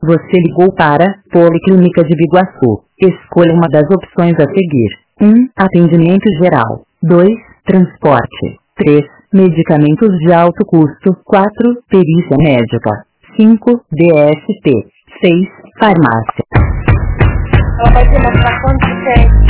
Você ligou para Policlínica de Biguaçu. Escolha uma das opções a seguir. 1. Atendimento geral. 2. Transporte. 3. Medicamentos de alto custo. 4. Perícia médica. 5. DST. 6. Farmácia. Ela vai te mostrar quanto tem.